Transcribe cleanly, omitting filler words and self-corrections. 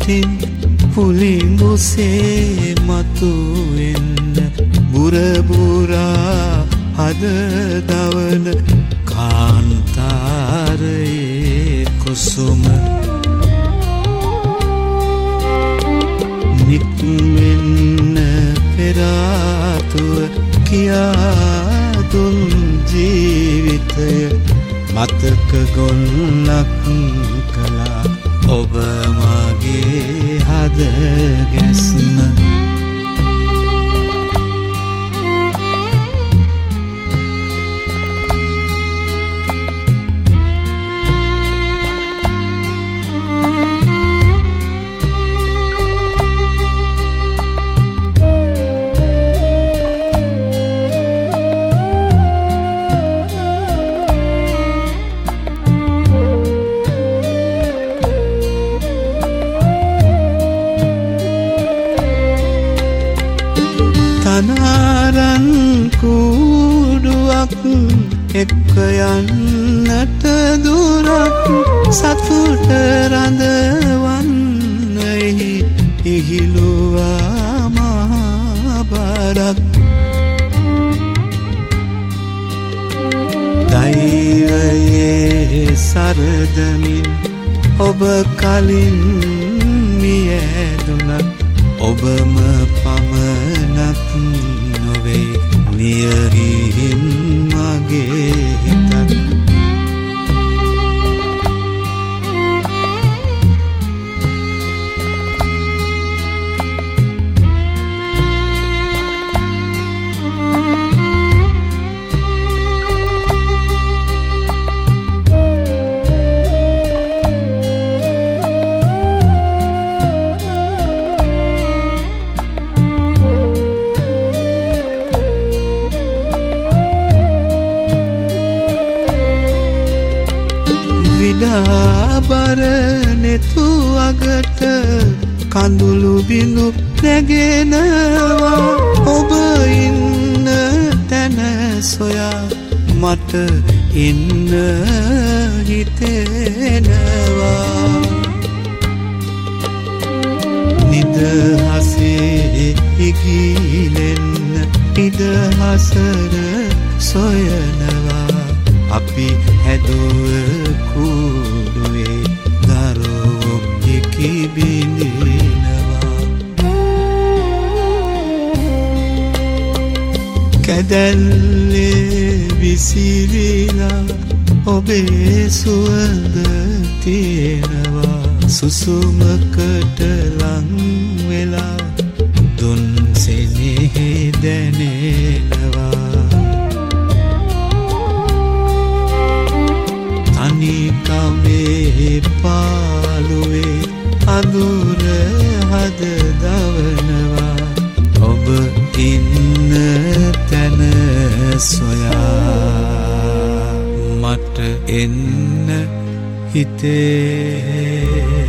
යටින් පුලිඹුසේ මතුවෙන්න බුරබුරා හද දවන කාන්තාරයේ කුසුම නික්වෙන්න පෙරාතුව කියා දුන් ජීවිතය මතක ගොන්නක් කළා ඔබ මගේ හද ගැස්ම තනාරන් කුඩුවක් එක්ක යන්නට දුරක් සතුට රඳවන්නෙහි ඉහිලුවා මහා බරක් දෛවයේ සරදමින් ඔබ කලින් මියැදුනත් ඔබම පමණක් නොවේ නියගින් මගේ හිතත් විඩාබර නෙතු අගට කඳුළු බිඳු නැගෙනවා ඔබ ඉන්න තැන සොයා මට ඉන්න හිතෙනවා නිදහසේ ඉගිලෙන්න නිදහසර සොයනවා අපි හැදුව කුඩුවේ දරුවෝ කිබිඳිනවා කැදැල්ලේ විසිරිලා ඔබේ සුවඳ තියෙනවා සුසුමකට ලං වෙලා දුන් සෙනෙහි දැනෙනවා තනිකමේ පාළුවේ අඳුර හද දවනවා ඔබ ඉන්න තැන සොයා මට එන්න හිතේ